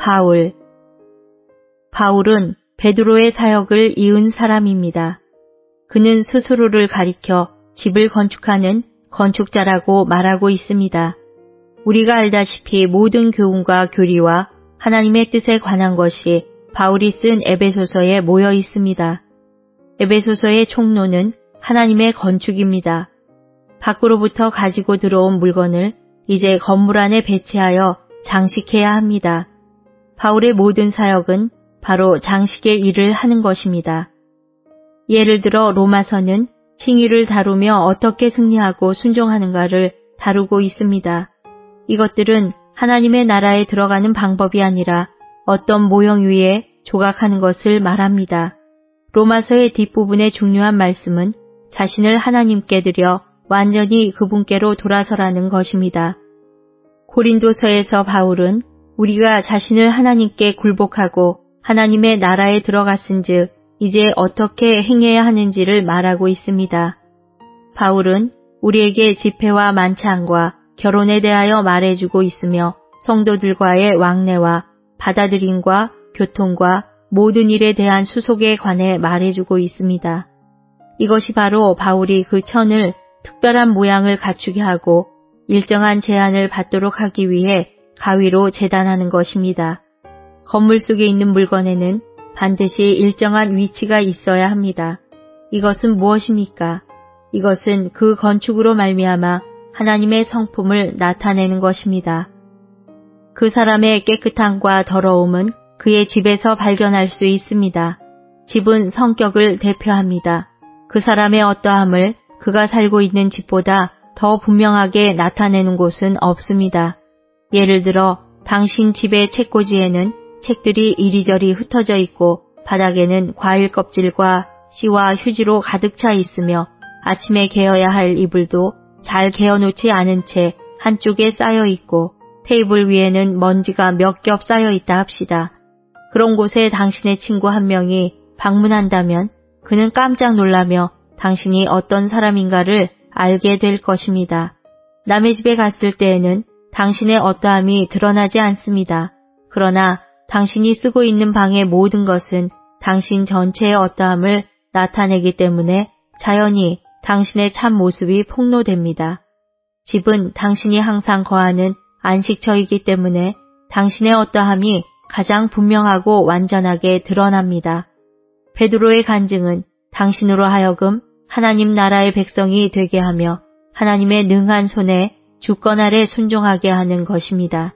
바울은 베드로의 사역을 이은 사람입니다. 그는 스스로를 가리켜 집을 건축하는 건축자라고 말하고 있습니다. 우리가 알다시피 모든 교훈과 교리와 하나님의 뜻에 관한 것이 바울이 쓴 에베소서에 모여 있습니다. 에베소서의 총론은 하나님의 건축입니다. 밖으로부터 가지고 들어온 물건을 이제 건물 안에 배치하여 장식해야 합니다. 바울의 모든 사역은 바로 장식의 일을 하는 것입니다. 예를 들어 로마서는 칭의를 다루며 어떻게 승리하고 순종하는가를 다루고 있습니다. 이것들은 하나님의 나라에 들어가는 방법이 아니라 어떤 모형 위에 조각하는 것을 말합니다. 로마서의 뒷부분의 중요한 말씀은 자신을 하나님께 드려 완전히 그분께로 돌아서라는 것입니다. 고린도서에서 바울은 우리가 자신을 하나님께 굴복하고 하나님의 나라에 들어갔은즉 이제 어떻게 행해야 하는지를 말하고 있습니다. 바울은 우리에게 집회와 만찬과 결혼에 대하여 말해주고 있으며 성도들과의 왕래와 받아들임과 교통과 모든 일에 대한 수속에 관해 말해주고 있습니다. 이것이 바로 바울이 그 천을 특별한 모양을 갖추게 하고 일정한 제한을 받도록 하기 위해 가위로 재단하는 것입니다. 건물 속에 있는 물건에는 반드시 일정한 위치가 있어야 합니다. 이것은 무엇입니까? 이것은 그 건축으로 말미암아 하나님의 성품을 나타내는 것입니다. 그 사람의 깨끗함과 더러움은 그의 집에서 발견할 수 있습니다. 집은 성격을 대표합니다. 그 사람의 어떠함을 그가 살고 있는 집보다 더 분명하게 나타내는 곳은 없습니다. 예를 들어 당신 집의 책꽂이에는 책들이 이리저리 흩어져 있고 바닥에는 과일 껍질과 씨와 휴지로 가득 차 있으며 아침에 개어야 할 이불도 잘 개어놓지 않은 채 한쪽에 쌓여 있고 테이블 위에는 먼지가 몇 겹 쌓여 있다 합시다. 그런 곳에 당신의 친구 한 명이 방문한다면 그는 깜짝 놀라며 당신이 어떤 사람인가를 알게 될 것입니다. 남의 집에 갔을 때에는 당신의 어떠함이 드러나지 않습니다. 그러나 당신이 쓰고 있는 방의 모든 것은 당신 전체의 어떠함을 나타내기 때문에 자연히 당신의 참 모습이 폭로됩니다. 집은 당신이 항상 거하는 안식처이기 때문에 당신의 어떠함이 가장 분명하고 완전하게 드러납니다. 베드로의 간증은 당신으로 하여금 하나님 나라의 백성이 되게 하며 하나님의 능한 손에 주권 아래 순종하게 하는 것입니다.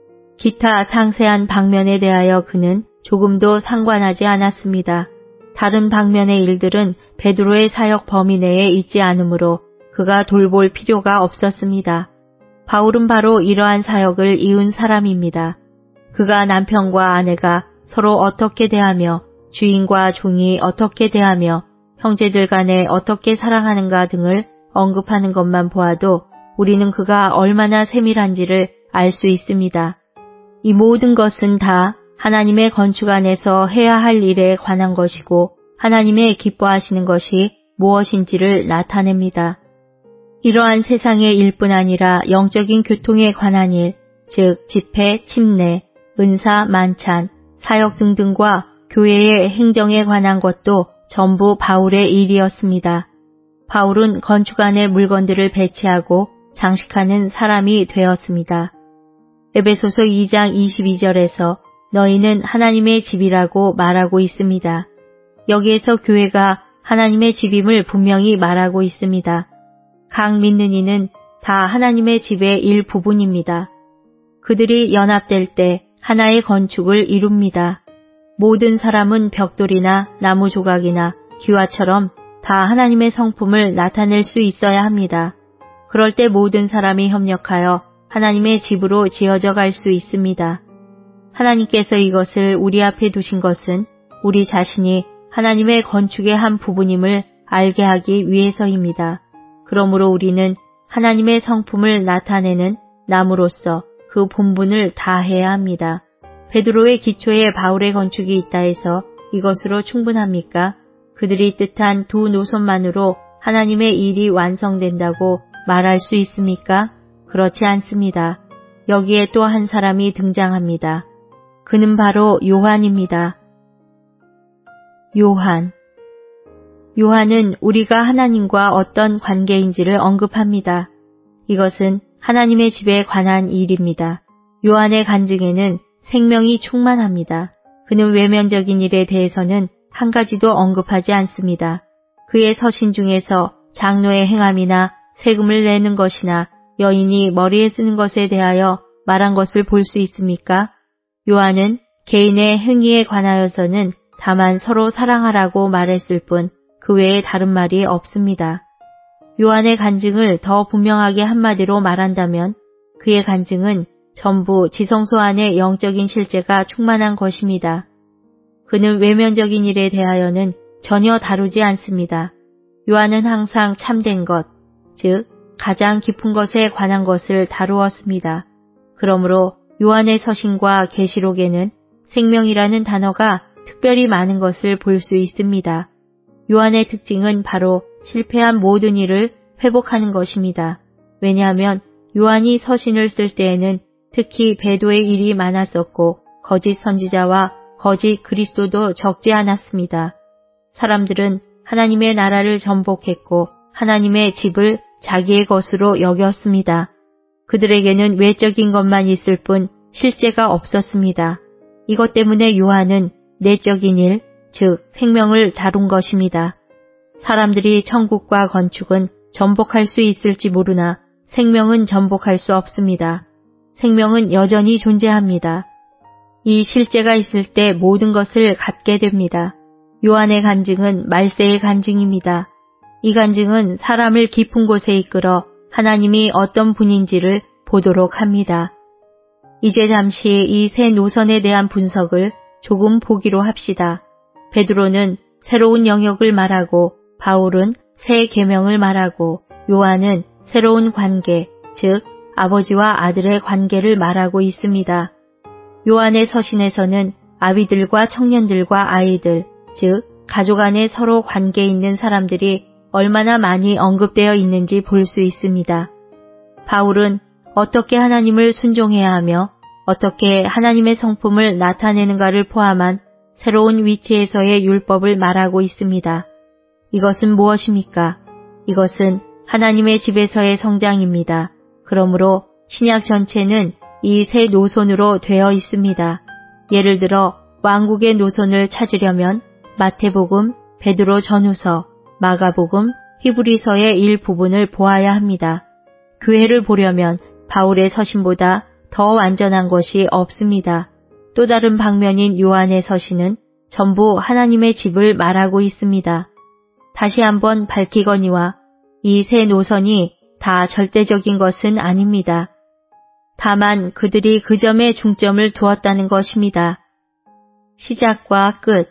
기타 상세한 방면에 대하여 그는 조금도 상관하지 않았습니다. 다른 방면의 일들은 베드로의 사역 범위 내에 있지 않으므로 그가 돌볼 필요가 없었습니다. 바울은 바로 이러한 사역을 이은 사람입니다. 그가 남편과 아내가 서로 어떻게 대하며 주인과 종이 어떻게 대하며 형제들 간에 어떻게 사랑하는가 등을 언급하는 것만 보아도 우리는 그가 얼마나 세밀한지를 알 수 있습니다. 이 모든 것은 다 하나님의 건축 안에서 해야 할 일에 관한 것이고 하나님의 기뻐하시는 것이 무엇인지를 나타냅니다. 이러한 세상의 일뿐 아니라 영적인 교통에 관한 일, 즉 집회, 침례, 은사, 만찬, 사역 등등과 교회의 행정에 관한 것도 전부 바울의 일이었습니다. 바울은 건축 안에 물건들을 배치하고 장식하는 사람이 되었습니다. 에베소서 2장 22절에서 너희는 하나님의 집이라고 말하고 있습니다. 여기에서 교회가 하나님의 집임을 분명히 말하고 있습니다. 각 믿는 이는 다 하나님의 집의 일부분입니다. 그들이 연합될 때 하나의 건축을 이룹니다. 모든 사람은 벽돌이나 나무 조각이나 기와처럼 다 하나님의 성품을 나타낼 수 있어야 합니다. 그럴 때 모든 사람이 협력하여 하나님의 집으로 지어져 갈 수 있습니다. 하나님께서 이것을 우리 앞에 두신 것은 우리 자신이 하나님의 건축의 한 부분임을 알게 하기 위해서입니다. 그러므로 우리는 하나님의 성품을 나타내는 나무로서 그 본분을 다해야 합니다. 베드로의 기초에 바울의 건축이 있다 해서 이것으로 충분합니까? 그들이 뜻한 두 노선만으로 하나님의 일이 완성된다고 말할 수 있습니까? 그렇지 않습니다. 여기에 또 한 사람이 등장합니다. 그는 바로 요한입니다. 요한은 우리가 하나님과 어떤 관계인지를 언급합니다. 이것은 하나님의 집에 관한 일입니다. 요한의 간증에는 생명이 충만합니다. 그는 외면적인 일에 대해서는 한 가지도 언급하지 않습니다. 그의 서신 중에서 장로의 행함이나 세금을 내는 것이나 여인이 머리에 쓰는 것에 대하여 말한 것을 볼 수 있습니까? 요한은 개인의 행위에 관하여서는 다만 서로 사랑하라고 말했을 뿐 그 외에 다른 말이 없습니다. 요한의 간증을 더 분명하게 한마디로 말한다면 그의 간증은 전부 지성소 안에 영적인 실제가 충만한 것입니다. 그는 외면적인 일에 대하여는 전혀 다루지 않습니다. 요한은 항상 참된 것, 즉 가장 깊은 것에 관한 것을 다루었습니다. 그러므로 요한의 서신과 계시록에는 생명이라는 단어가 특별히 많은 것을 볼 수 있습니다. 요한의 특징은 바로 실패한 모든 일을 회복하는 것입니다. 왜냐하면 요한이 서신을 쓸 때에는 특히 배도의 일이 많았었고 거짓 선지자와 거짓 그리스도도 적지 않았습니다. 사람들은 하나님의 나라를 전복했고 하나님의 집을 자기의 것으로 여겼습니다. 그들에게는 외적인 것만 있을 뿐 실제가 없었습니다. 이것 때문에 요한은 내적인 일, 즉 생명을 다룬 것입니다. 사람들이 천국과 건축은 전복할 수 있을지 모르나 생명은 전복할 수 없습니다. 생명은 여전히 존재합니다. 이 실제가 있을 때 모든 것을 갖게 됩니다. 요한의 간증은 말세의 간증입니다. 이 간증은 사람을 깊은 곳에 이끌어 하나님이 어떤 분인지를 보도록 합니다. 이제 잠시 이 새 노선에 대한 분석을 조금 보기로 합시다. 베드로는 새로운 영역을 말하고 바울은 새 계명을 말하고 요한은 새로운 관계, 즉 아버지와 아들의 관계를 말하고 있습니다. 요한의 서신에서는 아비들과 청년들과 아이들, 즉 가족 안에 서로 관계 있는 사람들이 얼마나 많이 언급되어 있는지 볼 수 있습니다. 바울은 어떻게 하나님을 순종해야 하며 어떻게 하나님의 성품을 나타내는가를 포함한 새로운 위치에서의 율법을 말하고 있습니다. 이것은 무엇입니까? 이것은 하나님의 집에서의 성장입니다. 그러므로 신약 전체는 이 새 노선으로 되어 있습니다. 예를 들어 왕국의 노선을 찾으려면 마태복음, 베드로 전후서, 마가복음, 히브리서의 일부분을 보아야 합니다. 교회를 보려면 바울의 서신보다 더 완전한 것이 없습니다. 또 다른 방면인 요한의 서신은 전부 하나님의 집을 말하고 있습니다. 다시 한번 밝히거니와 이 새 노선이 다 절대적인 것은 아닙니다. 다만 그들이 그 점에 중점을 두었다는 것입니다. 시작과 끝.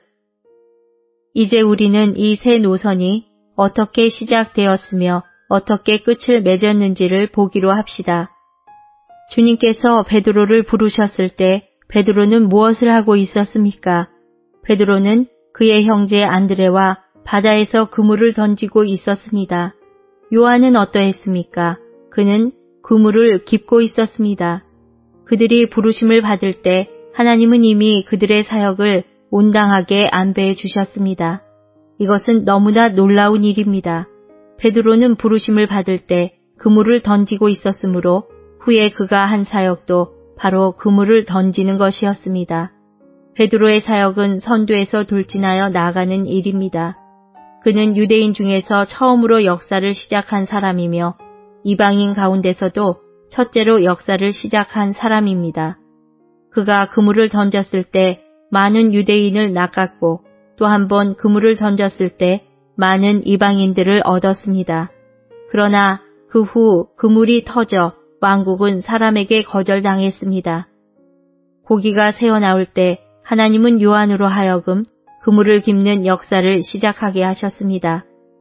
이제 우리는 이 새 노선이 어떻게 시작되었으며 어떻게 끝을 맺었는지를 보기로 합시다. 주님께서 베드로를 부르셨을 때 베드로는 무엇을 하고 있었습니까? 베드로는 그의 형제 안드레와 바다에서 그물을 던지고 있었습니다. 요한은 어떠했습니까? 그는 그물을 깁고 있었습니다. 그들이 부르심을 받을 때 하나님은 이미 그들의 사역을 온당하게 안배해 주셨습니다. 이것은 너무나 놀라운 일입니다. 베드로는 부르심을 받을 때 그물을 던지고 있었으므로 후에 그가 한 사역도 바로 그물을 던지는 것이었습니다. 베드로의 사역은 선두에서 돌진하여 나아가는 일입니다. 그는 유대인 중에서 처음으로 역사를 시작한 사람이며 이방인 가운데서도 첫째로 역사를 시작한 사람입니다. 그가 그물을 던졌을 때 많은 유대인을 낚았고 또 한 번 그물을 던졌을 때 많은 이방인들을 얻었습니다. 그러나 그 후 그물이 터져 왕국은 사람에게 거절당했습니다. 고기가 새어나올 때 하나님은 요한으로 하여금 그물을 깁는 역사를 시작하게 하셨습니다.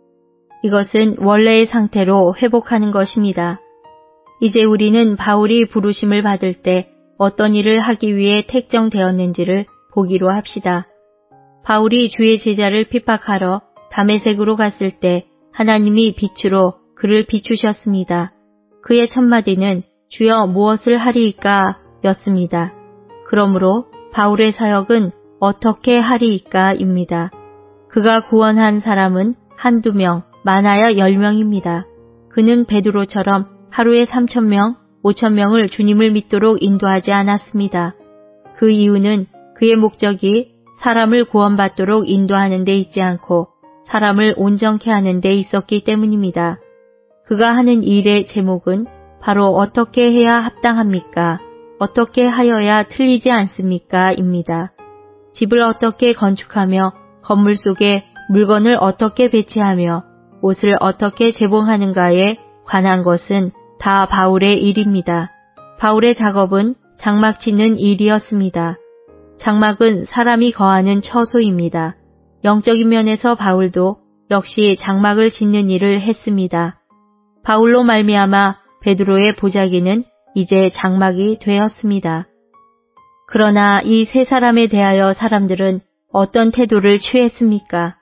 이것은 원래의 상태로 회복하는 것입니다. 이제 우리는 바울이 부르심을 받을 때 어떤 일을 하기 위해 택정되었는지를 보기로 합시다. 바울이 주의 제자를 핍박하러 다메섹으로 갔을 때 하나님이 빛으로 그를 비추셨습니다. 그의 첫마디는 주여 무엇을 하리이까 였습니다. 그러므로 바울의 사역은 어떻게 하리이까입니다. 그가 구원한 사람은 한두 명, 많아야 10명입니다. 그는 베드로처럼 하루에 3,000명, 5,000명을 주님을 믿도록 인도하지 않았습니다. 그 이유는 그의 목적이 사람을 구원받도록 인도하는 데 있지 않고 사람을 온전케 하는 데 있었기 때문입니다. 그가 하는 일의 제목은 바로 어떻게 해야 합당합니까? 어떻게 하여야 틀리지 않습니까? 입니다. 집을 어떻게 건축하며 건물 속에 물건을 어떻게 배치하며 옷을 어떻게 재봉하는가에 관한 것은 다 바울의 일입니다. 바울의 작업은 장막 짓는 일이었습니다. 장막은 사람이 거하는 처소입니다. 영적인 면에서 바울도 역시 장막을 짓는 일을 했습니다. 바울로 말미암아 베드로의 보자기는 이제 장막이 되었습니다. 그러나 이 세 사람에 대하여 사람들은 어떤 태도를 취했습니까?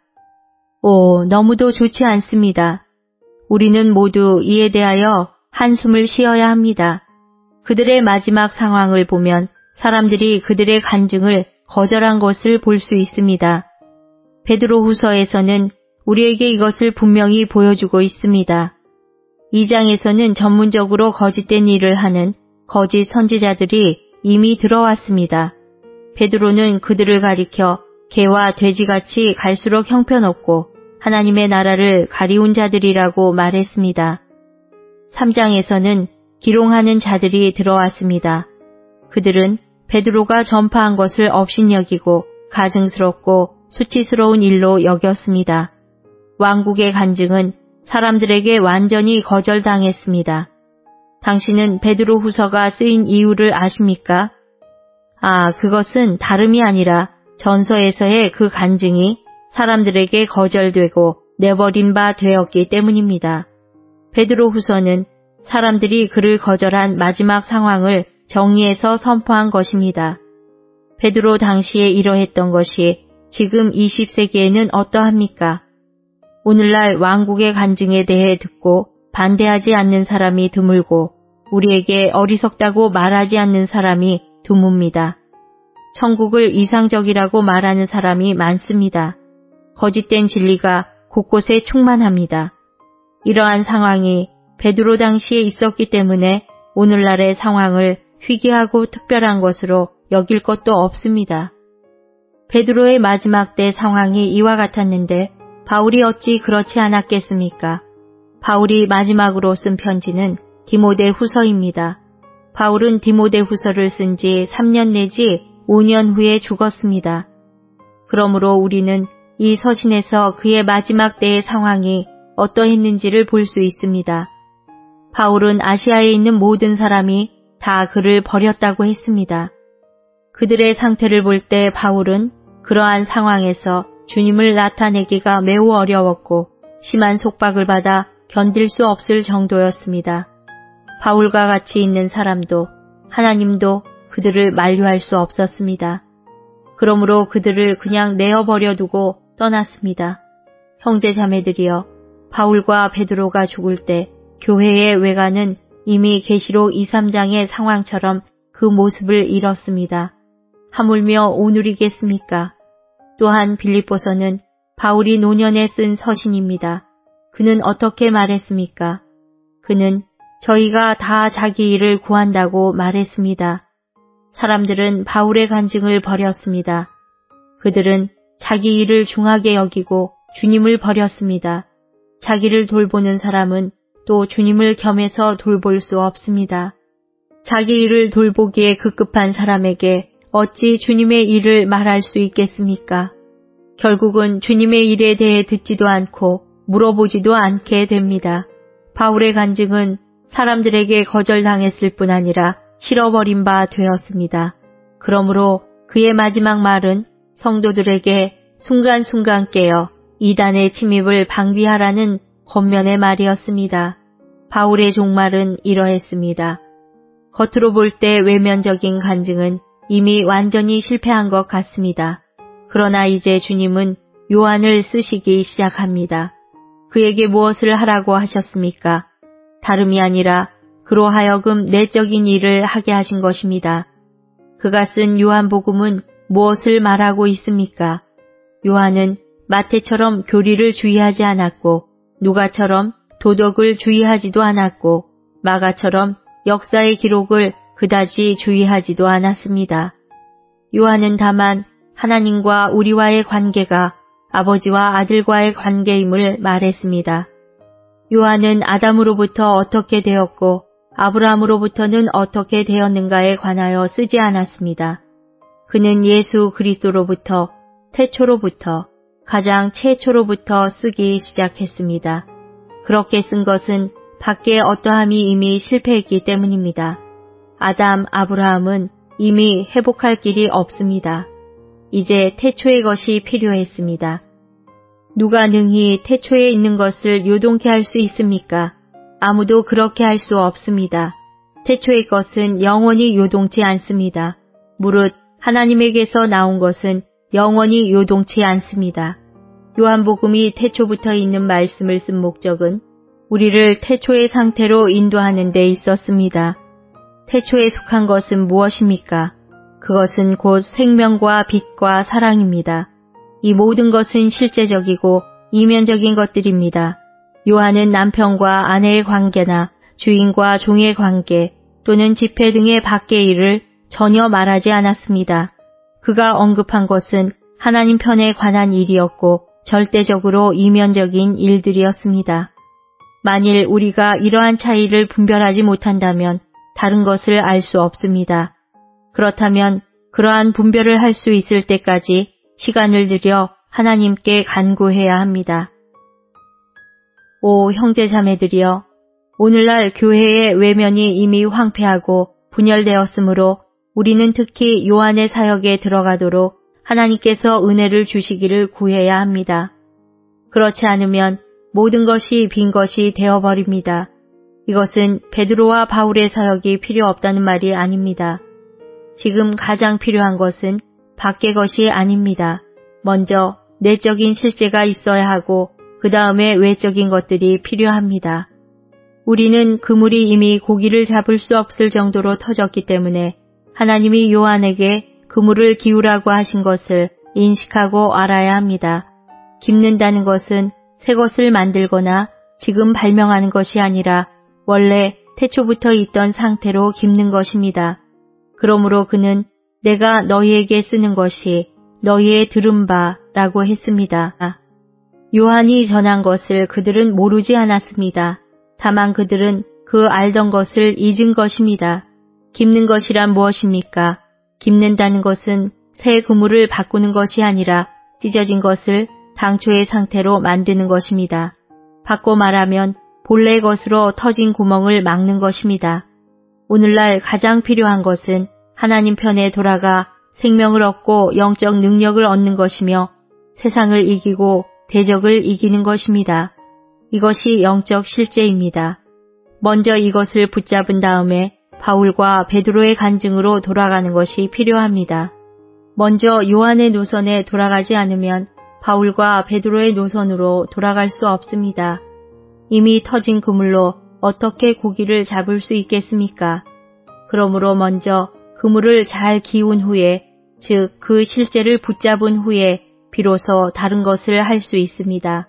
너무도 좋지 않습니다. 우리는 모두 이에 대하여 한숨을 쉬어야 합니다. 그들의 마지막 상황을 보면 사람들이 그들의 간증을 거절한 것을 볼 수 있습니다. 베드로후서에서는 우리에게 이것을 분명히 보여주고 있습니다. 2장에서는 전문적으로 거짓된 일을 하는 거짓 선지자들이 이미 들어왔습니다. 베드로는 그들을 가리켜 개와 돼지같이 갈수록 형편없고 하나님의 나라를 가리운 자들이라고 말했습니다. 3장에서는 기롱하는 자들이 들어왔습니다. 그들은 베드로가 전파한 것을 업신여기고 가증스럽고 수치스러운 일로 여겼습니다. 왕국의 간증은 사람들에게 완전히 거절당했습니다. 당신은 베드로 후서가 쓰인 이유를 아십니까? 그것은 다름이 아니라 전서에서의 그 간증이 사람들에게 거절되고 내버린 바 되었기 때문입니다. 베드로 후서는 사람들이 그를 거절한 마지막 상황을 정리해서 선포한 것입니다. 베드로 당시에 이러했던 것이 지금 20세기에는 어떠합니까? 오늘날 왕국의 간증에 대해 듣고 반대하지 않는 사람이 드물고 우리에게 어리석다고 말하지 않는 사람이 드뭅니다. 천국을 이상적이라고 말하는 사람이 많습니다. 거짓된 진리가 곳곳에 충만합니다. 이러한 상황이 베드로 당시에 있었기 때문에 오늘날의 상황을 희귀하고 특별한 것으로 여길 것도 없습니다. 베드로의 마지막 때 상황이 이와 같았는데 바울이 어찌 그렇지 않았겠습니까? 바울이 마지막으로 쓴 편지는 디모데 후서입니다. 바울은 디모데 후서를 쓴 지 3년 내지 5년 후에 죽었습니다. 그러므로 우리는 이 서신에서 그의 마지막 때의 상황이 어떠했는지를 볼 수 있습니다. 바울은 아시아에 있는 모든 사람이 다 그를 버렸다고 했습니다. 그들의 상태를 볼 때 바울은 그러한 상황에서 주님을 나타내기가 매우 어려웠고 심한 속박을 받아 견딜 수 없을 정도였습니다. 바울과 같이 있는 사람도 하나님도 그들을 만류할 수 없었습니다. 그러므로 그들을 그냥 내어버려 두고 떠났습니다. 형제 자매들이여, 바울과 베드로가 죽을 때 교회의 외관은 이미 계시록 2, 3장의 상황처럼 그 모습을 잃었습니다. 하물며 오늘이겠습니까? 또한 빌립보서는 바울이 노년에 쓴 서신입니다. 그는 어떻게 말했습니까? 그는 저희가 다 자기 일을 구한다고 말했습니다. 사람들은 바울의 간증을 버렸습니다. 그들은 자기 일을 중하게 여기고 주님을 버렸습니다. 자기를 돌보는 사람은 또 주님을 겸해서 돌볼 수 없습니다. 자기 일을 돌보기에 급급한 사람에게 어찌 주님의 일을 말할 수 있겠습니까? 결국은 주님의 일에 대해 듣지도 않고 물어보지도 않게 됩니다. 바울의 간증은 사람들에게 거절당했을 뿐 아니라 실어버린 바 되었습니다. 그러므로 그의 마지막 말은 성도들에게 순간순간 깨어 이단의 침입을 방비하라는 권면의 말이었습니다. 바울의 종말은 이러했습니다. 겉으로 볼 때 외면적인 간증은 이미 완전히 실패한 것 같습니다. 그러나 이제 주님은 요한을 쓰시기 시작합니다. 그에게 무엇을 하라고 하셨습니까? 다름이 아니라 그로 하여금 내적인 일을 하게 하신 것입니다. 그가 쓴 요한복음은 무엇을 말하고 있습니까? 요한은 마태처럼 교리를 주의하지 않았고 누가처럼 도덕을 주의하지도 않았고 마가처럼 역사의 기록을 그다지 주의하지도 않았습니다. 요한은 다만 하나님과 우리와의 관계가 아버지와 아들과의 관계임을 말했습니다. 요한은 아담으로부터 어떻게 되었고 아브라함으로부터는 어떻게 되었는가에 관하여 쓰지 않았습니다. 그는 예수 그리스도로부터 태초로부터 가장 최초로부터 쓰기 시작했습니다. 그렇게 쓴 것은 밖에 어떠함이 이미 실패했기 때문입니다. 아담, 아브라함은 이미 회복할 길이 없습니다. 이제 태초의 것이 필요했습니다. 누가 능히 태초에 있는 것을 요동케 할 수 있습니까? 아무도 그렇게 할 수 없습니다. 태초의 것은 영원히 요동치 않습니다. 무릇 하나님에게서 나온 것은 영원히 요동치 않습니다. 요한복음이 태초부터 있는 말씀을 쓴 목적은 우리를 태초의 상태로 인도하는 데 있었습니다. 태초에 속한 것은 무엇입니까? 그것은 곧 생명과 빛과 사랑입니다. 이 모든 것은 실제적이고 이면적인 것들입니다. 요한은 남편과 아내의 관계나 주인과 종의 관계 또는 집회 등의 밖의 일을 전혀 말하지 않았습니다. 그가 언급한 것은 하나님 편에 관한 일이었고 절대적으로 이면적인 일들이었습니다. 만일 우리가 이러한 차이를 분별하지 못한다면 다른 것을 알 수 없습니다. 그렇다면 그러한 분별을 할 수 있을 때까지 시간을 들여 하나님께 간구해야 합니다. 오 형제자매들이여, 오늘날 교회의 외면이 이미 황폐하고 분열되었으므로 우리는 특히 요한의 사역에 들어가도록 하나님께서 은혜를 주시기를 구해야 합니다. 그렇지 않으면 모든 것이 빈 것이 되어버립니다. 이것은 베드로와 바울의 사역이 필요 없다는 말이 아닙니다. 지금 가장 필요한 것은 밖의 것이 아닙니다. 먼저 내적인 실제가 있어야 하고 그 다음에 외적인 것들이 필요합니다. 우리는 그물이 이미 고기를 잡을 수 없을 정도로 터졌기 때문에 하나님이 요한에게 그물을 기우라고 하신 것을 인식하고 알아야 합니다. 깁는다는 것은 새 것을 만들거나 지금 발명하는 것이 아니라 원래 태초부터 있던 상태로 깁는 것입니다. 그러므로 그는 내가 너희에게 쓰는 것이 너희의 들은 바라고 했습니다. 요한이 전한 것을 그들은 모르지 않았습니다. 다만 그들은 그 알던 것을 잊은 것입니다. 깁는 것이란 무엇입니까? 깁는다는 것은 새 그물을 바꾸는 것이 아니라 찢어진 것을 당초의 상태로 만드는 것입니다. 바꿔 말하면 본래의 것으로 터진 구멍을 막는 것입니다. 오늘날 가장 필요한 것은 하나님 편에 돌아가 생명을 얻고 영적 능력을 얻는 것이며 세상을 이기고 대적을 이기는 것입니다. 이것이 영적 실제입니다. 먼저 이것을 붙잡은 다음에 바울과 베드로의 간증으로 돌아가는 것이 필요합니다. 먼저 요한의 노선에 돌아가지 않으면 바울과 베드로의 노선으로 돌아갈 수 없습니다. 이미 터진 그물로 어떻게 고기를 잡을 수 있겠습니까? 그러므로 먼저 그물을 잘 기운 후에, 즉 그 실제를 붙잡은 후에 비로소 다른 것을 할 수 있습니다.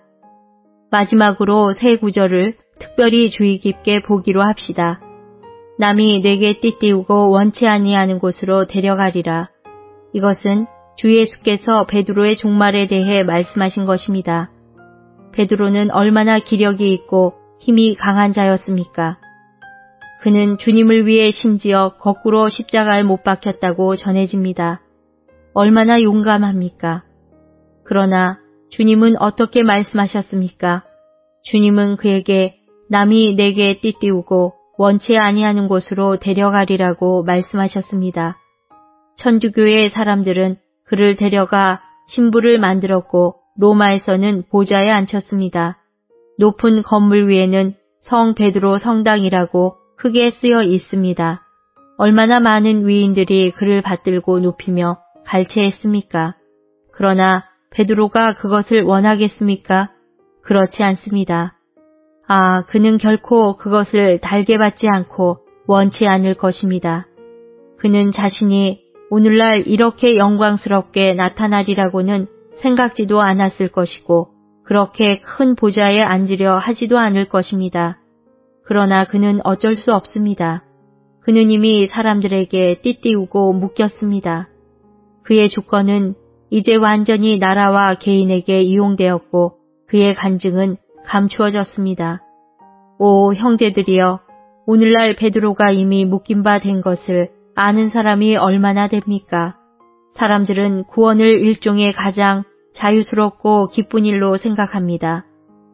마지막으로 세 구절을 특별히 주의 깊게 보기로 합시다. 남이 내게 띠띠우고 원치 아니하는 곳으로 데려가리라. 이것은 주 예수께서 베드로의 종말에 대해 말씀하신 것입니다. 베드로는 얼마나 기력이 있고 힘이 강한 자였습니까? 그는 주님을 위해 심지어 거꾸로 십자가에 못 박혔다고 전해집니다. 얼마나 용감합니까? 그러나 주님은 어떻게 말씀하셨습니까? 주님은 그에게 남이 내게 띠띠우고 원치 아니하는 곳으로 데려가리라고 말씀하셨습니다. 천주교의 사람들은 그를 데려가 신부를 만들었고 로마에서는 보좌에 앉혔습니다. 높은 건물 위에는 성 베드로 성당이라고 크게 쓰여 있습니다. 얼마나 많은 위인들이 그를 받들고 높이며 갈채했습니까? 그러나 베드로가 그것을 원하겠습니까? 그렇지 않습니다. 그는 결코 그것을 달게 받지 않고 원치 않을 것입니다. 그는 자신이 오늘날 이렇게 영광스럽게 나타나리라고는 생각지도 않았을 것이고 그렇게 큰 보좌에 앉으려 하지도 않을 것입니다. 그러나 그는 어쩔 수 없습니다. 그는 이미 사람들에게 띠띠우고 묶였습니다. 그의 주권은 이제 완전히 나라와 개인에게 이용되었고 그의 간증은 감추어졌습니다. 오 형제들이여, 오늘날 베드로가 이미 묶인 바 된 것을 아는 사람이 얼마나 됩니까? 사람들은 구원을 일종의 가장 자유스럽고 기쁜 일로 생각합니다.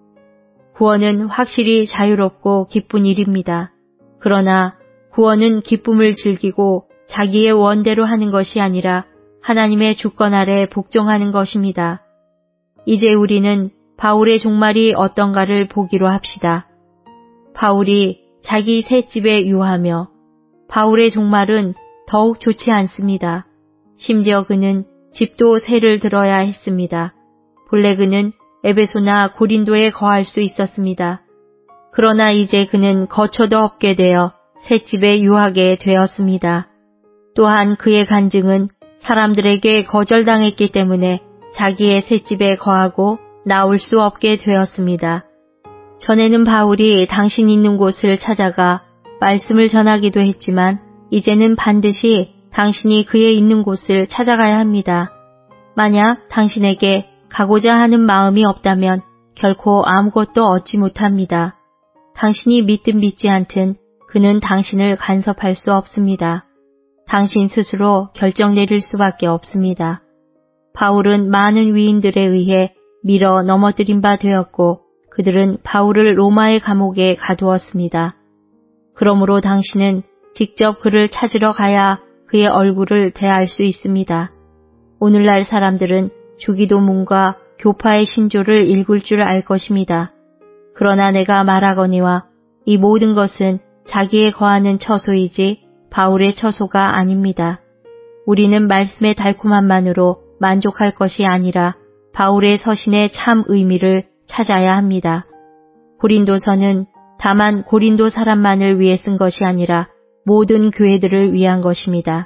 구원은 확실히 자유롭고 기쁜 일입니다. 그러나 구원은 기쁨을 즐기고 자기의 원대로 하는 것이 아니라 하나님의 주권 아래 복종하는 것입니다. 이제 우리는 바울의 종말이 어떤가를 보기로 합시다. 바울이 자기 새 집에 유하며 바울의 종말은 더욱 좋지 않습니다. 심지어 그는 집도 새를 들어야 했습니다. 본래 그는 에베소나 고린도에 거할 수 있었습니다. 그러나 이제 그는 거처도 없게 되어 새 집에 유하게 되었습니다. 또한 그의 간증은 사람들에게 거절당했기 때문에 자기의 새 집에 거하고 나올 수 없게 되었습니다. 전에는 바울이 당신 있는 곳을 찾아가 말씀을 전하기도 했지만 이제는 반드시 당신이 그의 있는 곳을 찾아가야 합니다. 만약 당신에게 가고자 하는 마음이 없다면 결코 아무것도 얻지 못합니다. 당신이 믿든 믿지 않든 그는 당신을 간섭할 수 없습니다. 당신 스스로 결정 내릴 수밖에 없습니다. 바울은 많은 위인들에 의해 밀어 넘어뜨린 바 되었고 그들은 바울을 로마의 감옥에 가두었습니다. 그러므로 당신은 직접 그를 찾으러 가야 그의 얼굴을 대할 수 있습니다. 오늘날 사람들은 주기도문과 교파의 신조를 읽을 줄 알 것입니다. 그러나 내가 말하거니와 이 모든 것은 자기의 거하는 처소이지 바울의 처소가 아닙니다. 우리는 말씀의 달콤함만으로 만족할 것이 아니라 바울의 서신의 참 의미를 찾아야 합니다. 고린도서는 다만 고린도 사람만을 위해 쓴 것이 아니라 모든 교회들을 위한 것입니다.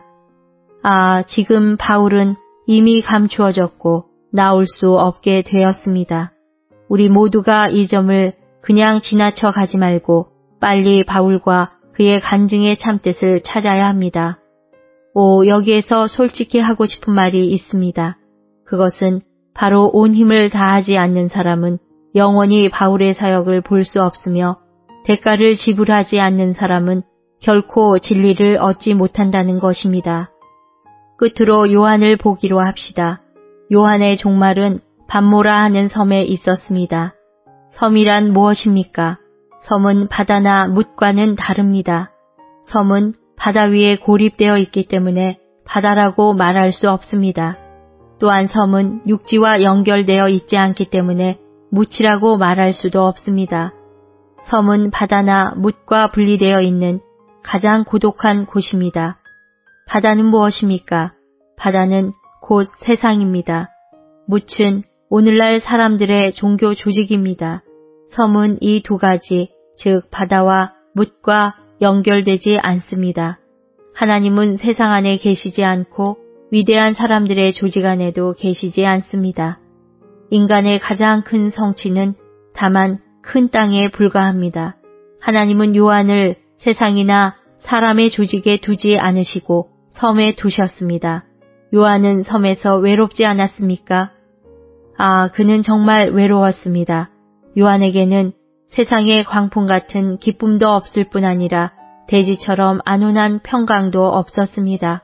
아, 지금 바울은 이미 감추어졌고 나올 수 없게 되었습니다. 우리 모두가 이 점을 그냥 지나쳐 가지 말고 빨리 바울과 그의 간증의 참뜻을 찾아야 합니다. 오, 여기에서 솔직히 하고 싶은 말이 있습니다. 그것은 바로 온 힘을 다하지 않는 사람은 영원히 바울의 사역을 볼 수 없으며 대가를 지불하지 않는 사람은 결코 진리를 얻지 못한다는 것입니다. 끝으로 요한을 보기로 합시다. 요한의 종말은 밤모라 하는 섬에 있었습니다. 섬이란 무엇입니까? 섬은 바다나 뭇과는 다릅니다. 섬은 바다 위에 고립되어 있기 때문에 바다라고 말할 수 없습니다. 또한 섬은 육지와 연결되어 있지 않기 때문에 묻이라고 말할 수도 없습니다. 섬은 바다나 뭇과 분리되어 있는 가장 고독한 곳입니다. 바다는 무엇입니까? 바다는 곧 세상입니다. 묻은 오늘날 사람들의 종교 조직입니다. 섬은 이 두 가지, 즉 바다와 묻과 연결되지 않습니다. 하나님은 세상 안에 계시지 않고 위대한 사람들의 조직 안에도 계시지 않습니다. 인간의 가장 큰 성취는 다만 큰 땅에 불과합니다. 하나님은 요한을 세상이나 사람의 조직에 두지 않으시고 섬에 두셨습니다. 요한은 섬에서 외롭지 않았습니까? 아, 그는 정말 외로웠습니다. 요한에게는 세상의 광풍 같은 기쁨도 없을 뿐 아니라 대지처럼 안온한 평강도 없었습니다.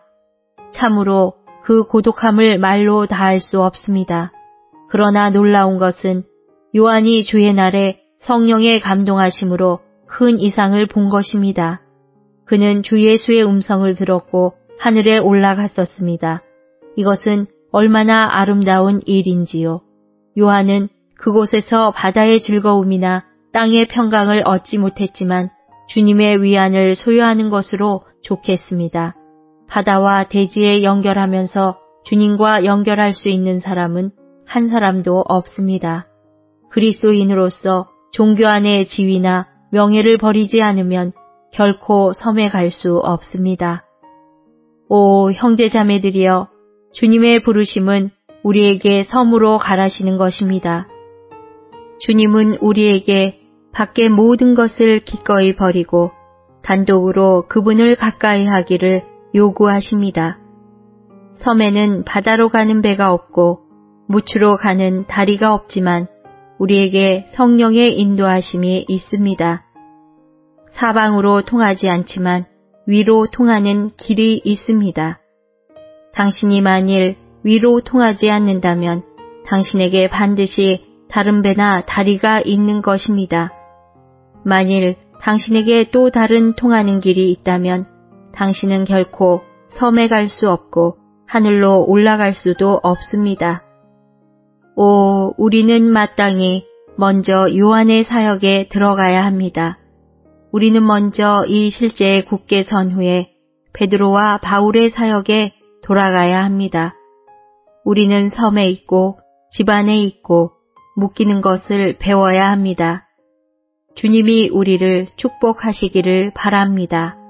참으로 그 고독함을 말로 다할 수 없습니다. 그러나 놀라운 것은 요한이 주의 날에 성령의 감동하심으로 큰 이상을 본 것입니다. 그는 주 예수의 음성을 들었고 하늘에 올라갔었습니다. 이것은 얼마나 아름다운 일인지요. 요한은 그곳에서 바다의 즐거움이나 땅의 평강을 얻지 못했지만 주님의 위안을 소유하는 것으로 좋겠습니다. 바다와 대지에 연결하면서 주님과 연결할 수 있는 사람은 한 사람도 없습니다. 그리스도인으로서 종교 안의 지위나 명예를 버리지 않으면 결코 섬에 갈 수 없습니다. 오 형제자매들이여, 주님의 부르심은 우리에게 섬으로 가라시는 것입니다. 주님은 우리에게 밖의 모든 것을 기꺼이 버리고 단독으로 그분을 가까이 하기를 요구하십니다. 섬에는 바다로 가는 배가 없고 무추로 가는 다리가 없지만 우리에게 성령의 인도하심이 있습니다. 사방으로 통하지 않지만 위로 통하는 길이 있습니다. 당신이 만일 위로 통하지 않는다면 당신에게 반드시 다른 배나 다리가 있는 것입니다. 만일 당신에게 또 다른 통하는 길이 있다면 당신은 결코 섬에 갈 수 없고 하늘로 올라갈 수도 없습니다. 오, 우리는 마땅히 먼저 요한의 사역에 들어가야 합니다. 우리는 먼저 이 실제에 굳게 선 후에 베드로와 바울의 사역에 돌아가야 합니다. 우리는 섬에 있고 집안에 있고 묶이는 것을 배워야 합니다. 주님이 우리를 축복하시기를 바랍니다.